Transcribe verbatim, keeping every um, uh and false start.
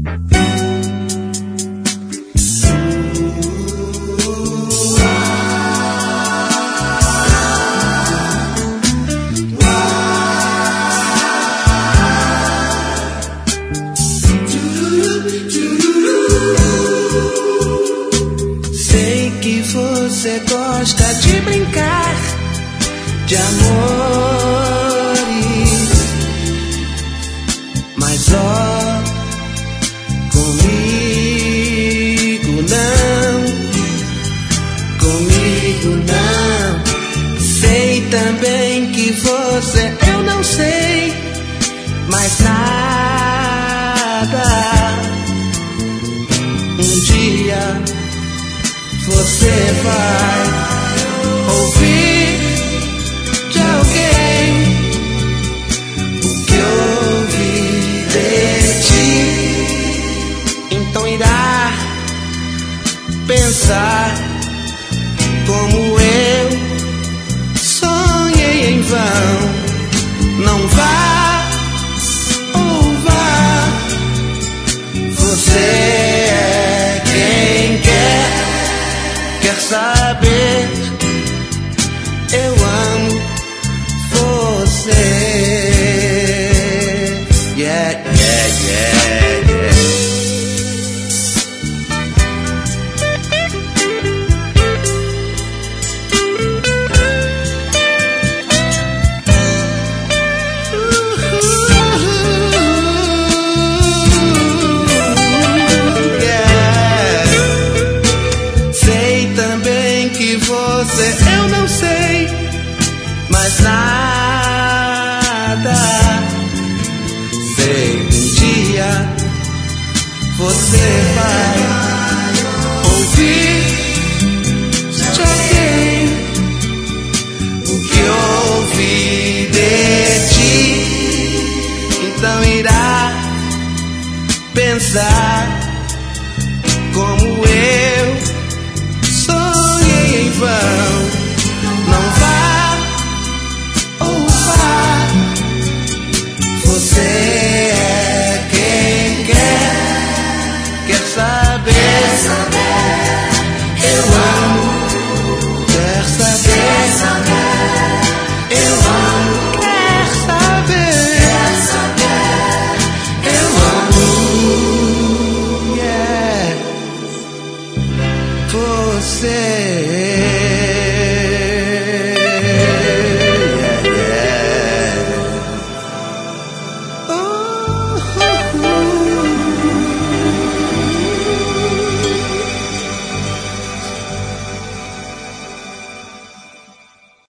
Você gosta de brincar de amores, mas ó, comigo não, comigo não. Sei também que você, eu não sei mais nada. Um dia você vai ouvir de alguém o que ouvi de ti. Então irá pensar como eu sonhei em vão. Não vá ou vá, você é quem quer. Quer saber? Eu amo você. Yeah, yeah, yeah, yeah. Você, eu não sei mais nada. Sei um dia você vai ouvir de alguém o que ouvi de ti. Então irá pensar